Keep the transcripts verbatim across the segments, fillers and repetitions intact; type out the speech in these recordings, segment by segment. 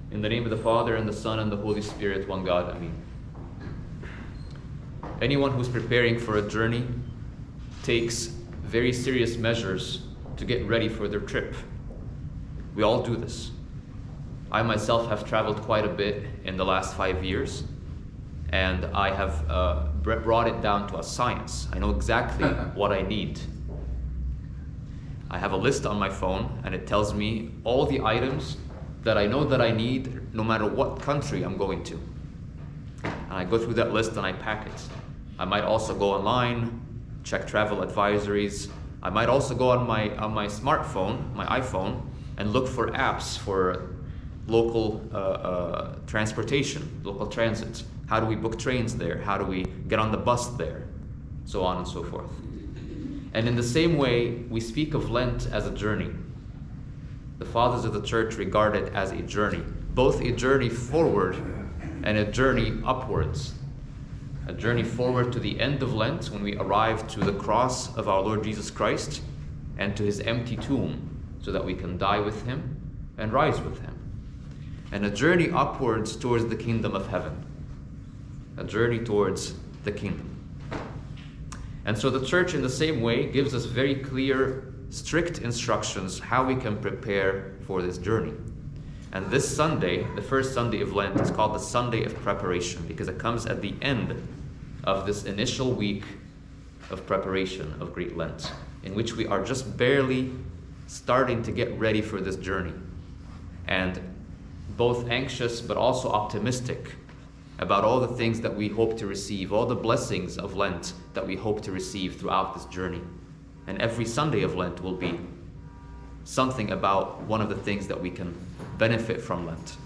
In the name of the Father, and the Son, and the Holy Spirit, one God. Amen. Anyone who's preparing for a journey takes very serious measures to get ready for their trip. We all do this. I myself have traveled quite a bit in the last five years, and I have uh, brought it down to a science. I know exactly what I need. I have a list on my phone, and it tells me all the items that I know that I need no matter what country I'm going to. And I go through that list and I pack it. I might also go online, check travel advisories. I might also go on my on my smartphone, my iPhone, and look for apps for local uh, uh, transportation, local transit. How do we book trains there? How do we get on the bus there? So on and so forth. And in the same way, we speak of Lent as a journey. The fathers of the church regard it as a journey, both a journey forward and a journey upwards. A journey forward to the end of Lent, when we arrive to the cross of our Lord Jesus Christ and to his empty tomb, so that we can die with him and rise with him. And a journey upwards towards the kingdom of heaven. A journey towards the kingdom. And so the church, in the same way, gives us very clear, strict instructions how we can prepare for this journey. And this Sunday, the first Sunday of Lent, is called the Sunday of Preparation, because it comes at the end of this initial week of preparation of Great Lent, in which we are just barely starting to get ready for this journey, and both anxious but also optimistic about all the things that we hope to receive, all the blessings of Lent that we hope to receive throughout this journey. And every Sunday of Lent will be something about one of the things that we can benefit from Lent.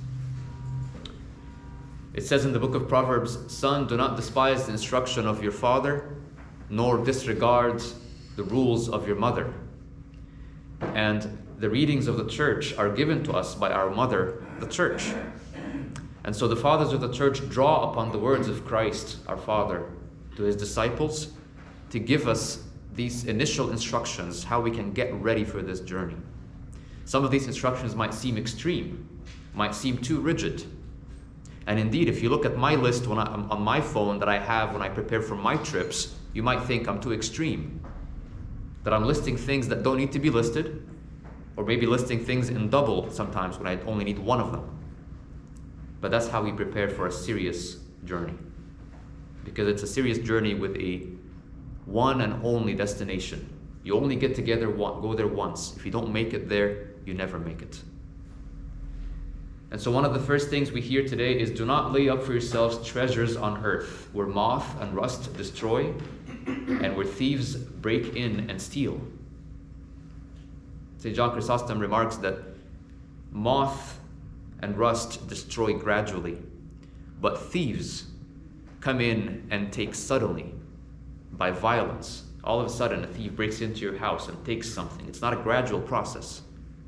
It says in the book of Proverbs, "Son, do not despise the instruction of your father, nor disregard the rules of your mother." And the readings of the church are given to us by our mother, the church. And so the fathers of the church draw upon the words of Christ, our Father, to his disciples to give us these initial instructions, how we can get ready for this journey. Some of these instructions might seem extreme, might seem too rigid. And indeed, if you look at my list when I, on my phone that I have when I prepare for my trips, you might think I'm too extreme, that I'm listing things that don't need to be listed, or maybe listing things in double sometimes when I only need one of them. But that's how we prepare for a serious journey, because it's a serious journey with a one and only destination. You only get together, one, go there once. If you don't make it there, you never make it. And so one of the first things we hear today is, do not lay up for yourselves treasures on earth, where moth and rust destroy, and where thieves break in and steal. Saint John Chrysostom remarks that moth and rust destroy gradually, but thieves come in and take suddenly, by violence. All of a sudden, a thief breaks into your house and takes something. It's not a gradual process.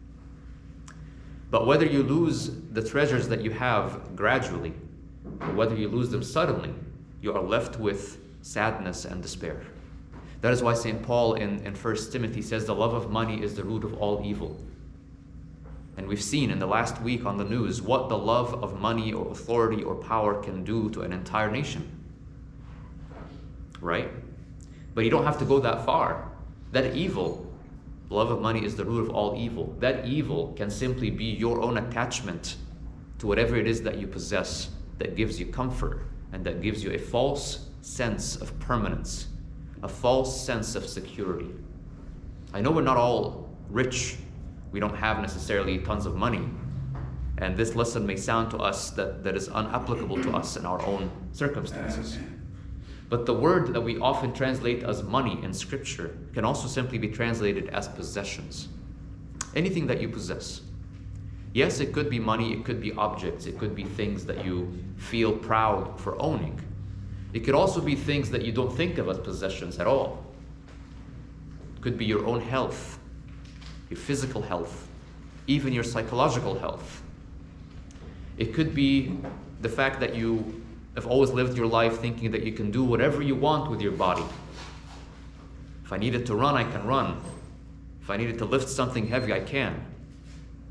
But whether you lose the treasures that you have gradually, or whether you lose them suddenly, you are left with sadness and despair. That is why Saint Paul in, in First Timothy says, the love of money is the root of all evil. And we've seen in the last week on the news what the love of money or authority or power can do to an entire nation. Right? But you don't have to go that far. That evil, the love of money is the root of all evil. That evil can simply be your own attachment to whatever it is that you possess that gives you comfort and that gives you a false sense of permanence, a false sense of security. I know we're not all rich. We don't have necessarily tons of money. And this lesson may sound to us that, that is unapplicable to us in our own circumstances. But the word that we often translate as money in Scripture can also simply be translated as possessions. Anything that you possess. Yes, it could be money, it could be objects, it could be things that you feel proud for owning. It could also be things that you don't think of as possessions at all. It could be your own health, your physical health, even your psychological health. It could be the fact that you have always lived your life thinking that you can do whatever you want with your body. If I needed to run, I can run. If I needed to lift something heavy, I can. If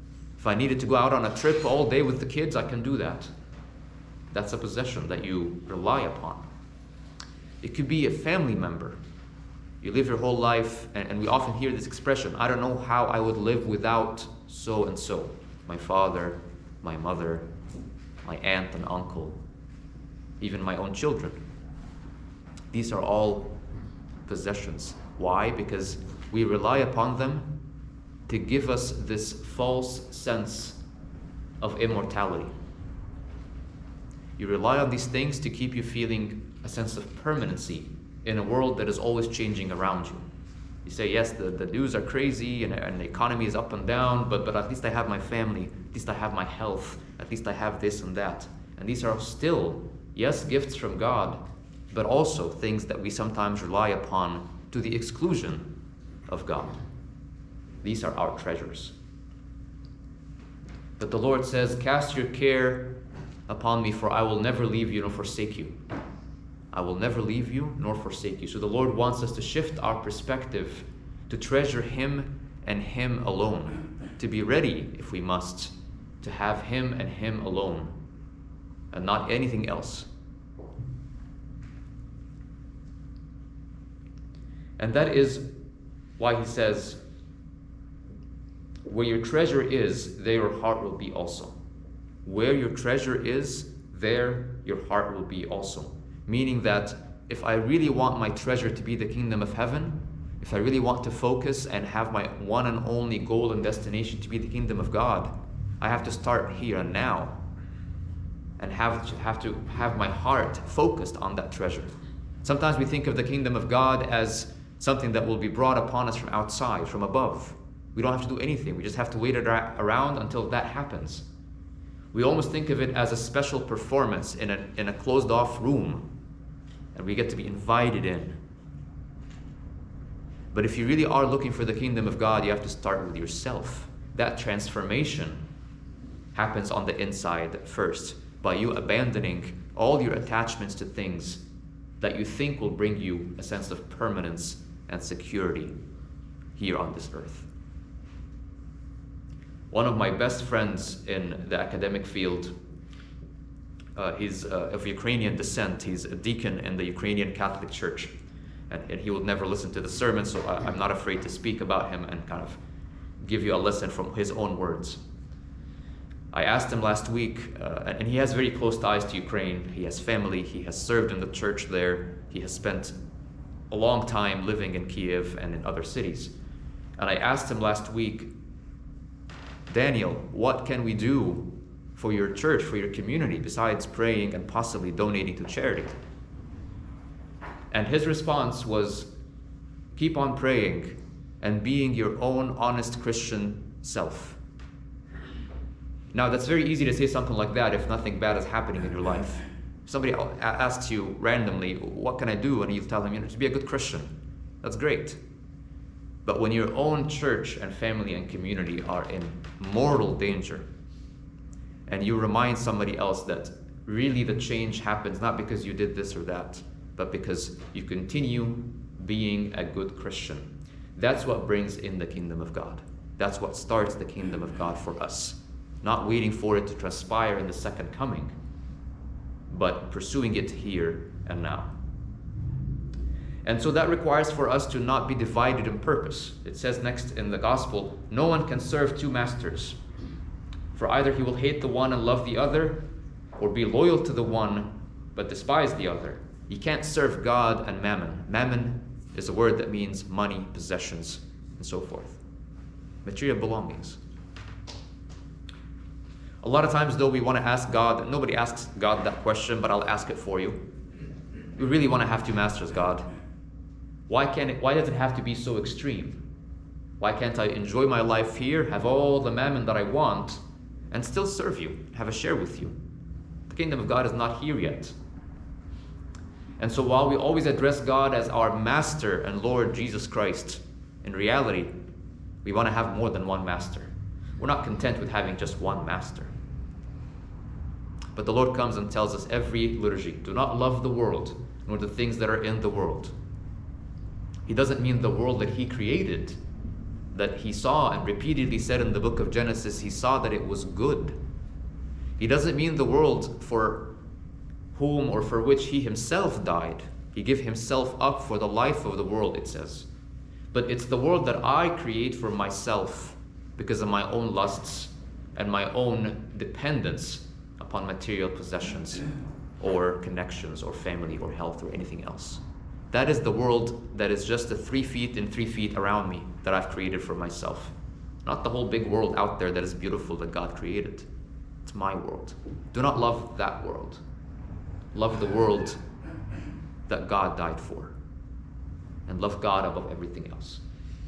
If I needed to go out on a trip all day with the kids, I can do that. That's a possession that you rely upon. It could be a family member. You live your whole life, and, and we often hear this expression, I don't know how I would live without so and so. My father, my mother, my aunt and uncle, even my own children. These are all possessions. Why? Because we rely upon them to give us this false sense of immortality. You rely on these things to keep you feeling a sense of permanency in a world that is always changing around you. You say, yes, the, the news are crazy and, and the economy is up and down, but, but at least I have my family, at least I have my health, at least I have this and that. And these are still, yes, gifts from God, but also things that we sometimes rely upon to the exclusion of God. These are our treasures. But the Lord says, cast your care upon me, for I will never leave you nor forsake you. I will never leave you nor forsake you. So the Lord wants us to shift our perspective to treasure Him and Him alone, to be ready, if we must, to have Him and Him alone, and not anything else. And that is why He says, where your treasure is, there your heart will be also. Where your treasure is, there your heart will be also. Meaning that if I really want my treasure to be the kingdom of heaven, if I really want to focus and have my one and only goal and destination to be the kingdom of God, I have to start here and now and have to have, to have my heart focused on that treasure. Sometimes we think of the kingdom of God as something that will be brought upon us from outside, from above. We don't have to do anything. We just have to wait around until that happens. We almost think of it as a special performance in a, in a closed-off room, and we get to be invited in. But if you really are looking for the kingdom of God, you have to start with yourself. That transformation happens on the inside first, by you abandoning all your attachments to things that you think will bring you a sense of permanence and security here on this earth. One of my best friends in the academic field, uh, he's uh, of Ukrainian descent. He's a deacon in the Ukrainian Catholic Church. And, and he will never listen to the sermon, so I, I'm not afraid to speak about him and kind of give you a lesson from his own words. I asked him last week, uh, and he has very close ties to Ukraine. He has family, he has served in the church there, he has spent a long time living in Kiev and in other cities. And I asked him last week, Daniel, what can we do for your church, for your community, besides praying and possibly donating to charity? And his response was, keep on praying and being your own honest Christian self. Now, that's very easy to say something like that if nothing bad is happening in your life. If somebody asks you randomly, what can I do? And you tell them, you know, just be a good Christian. That's great. But when your own church and family and community are in mortal danger, and you remind somebody else that really the change happens not because you did this or that, but because you continue being a good Christian, that's what brings in the kingdom of God. That's what starts the kingdom of God for us. Not waiting for it to transpire in the second coming, but pursuing it here and now. And so that requires for us to not be divided in purpose. It says next in the gospel, no one can serve two masters. For either he will hate the one and love the other, or be loyal to the one but despise the other. You can't serve God and mammon. Mammon is a word that means money, possessions, and so forth. Material belongings. A lot of times though we want to ask God, nobody asks God that question, but I'll ask it for you. We really want to have two masters, God. Why can't it, why does it have to be so extreme? Why can't I enjoy my life here, have all the mammon that I want, and still serve you, have a share with you? The kingdom of God is not here yet. And so while we always address God as our Master and Lord Jesus Christ, in reality, we want to have more than one master. We're not content with having just one master. But the Lord comes and tells us every liturgy, do not love the world, nor the things that are in the world. He doesn't mean the world that He created, that he saw and repeatedly said in the book of Genesis, he saw that it was good. He doesn't mean the world for whom or for which he himself died. He gave himself up for the life of the world, it says. But it's the world that I create for myself because of my own lusts and my own dependence upon material possessions or connections or family or health or anything else. That is the world that is just the three feet and three feet around me that I've created for myself. Not the whole big world out there that is beautiful that God created. It's my world. Do not love that world. Love the world that God died for. And love God above everything else.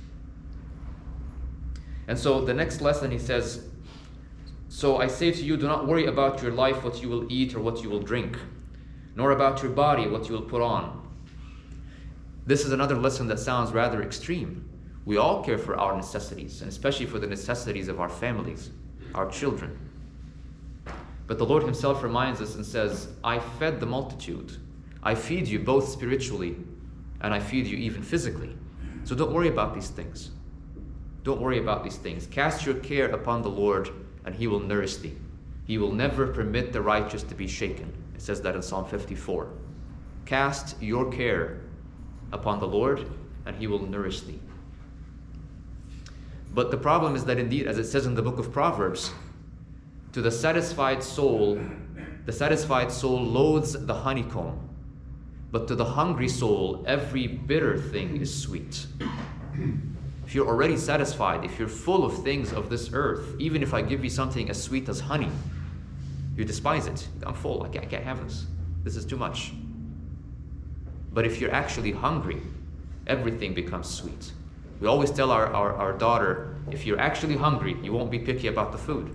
And so the next lesson he says, so I say to you, do not worry about your life, what you will eat or what you will drink, nor about your body, what you will put on. This is another lesson that sounds rather extreme. We all care for our necessities, and especially for the necessities of our families, our children. But the Lord himself reminds us and says, I fed the multitude. I feed you both spiritually and I feed you even physically. So don't worry about these things. Don't worry about these things. Cast your care upon the Lord and he will nourish thee. He will never permit the righteous to be shaken. It says that in Psalm fifty-four. Cast your care upon the Lord and he will nourish thee. But the problem is that indeed, as it says in the book of Proverbs, to the satisfied soul, the satisfied soul loathes the honeycomb, but to the hungry soul, every bitter thing is sweet. If you're already satisfied, if you're full of things of this earth, even if I give you something as sweet as honey, you despise it. I'm full, I can't, I can't have this. This is too much. But if you're actually hungry, everything becomes sweet. We always tell our, our, our daughter, if you're actually hungry, you won't be picky about the food.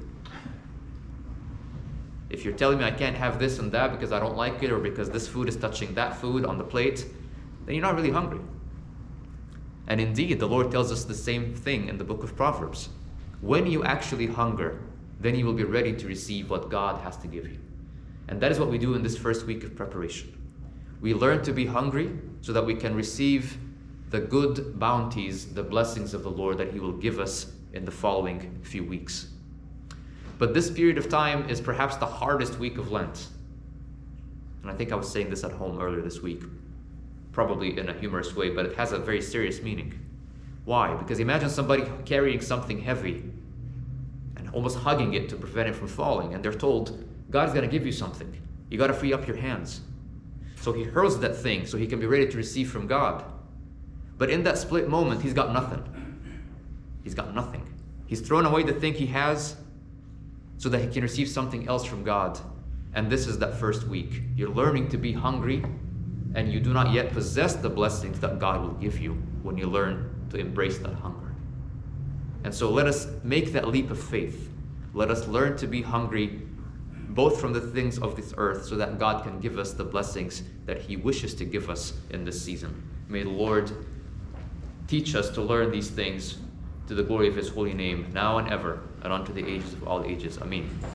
If you're telling me I can't have this and that because I don't like it or because this food is touching that food on the plate, then you're not really hungry. And indeed, the Lord tells us the same thing in the book of Proverbs. When you actually hunger, then you will be ready to receive what God has to give you. And that is what we do in this first week of preparation. We learn to be hungry so that we can receive the good bounties, the blessings of the Lord that he will give us in the following few weeks. But this period of time is perhaps the hardest week of Lent. And I think I was saying this at home earlier this week, probably in a humorous way, but it has a very serious meaning. Why? Because imagine somebody carrying something heavy and almost hugging it to prevent it from falling, and they're told, God's going to give you something. You got to free up your hands. So he hurls that thing so he can be ready to receive from God. But in that split moment, he's got nothing. He's got nothing. He's thrown away the thing he has so that he can receive something else from God. And this is that first week. You're learning to be hungry, and you do not yet possess the blessings that God will give you when you learn to embrace that hunger. And so let us make that leap of faith. Let us learn to be hungry, both from the things of this earth, so that God can give us the blessings that he wishes to give us in this season. May the Lord teach us to learn these things to the glory of his holy name, now and ever, and unto the ages of all ages. Amen.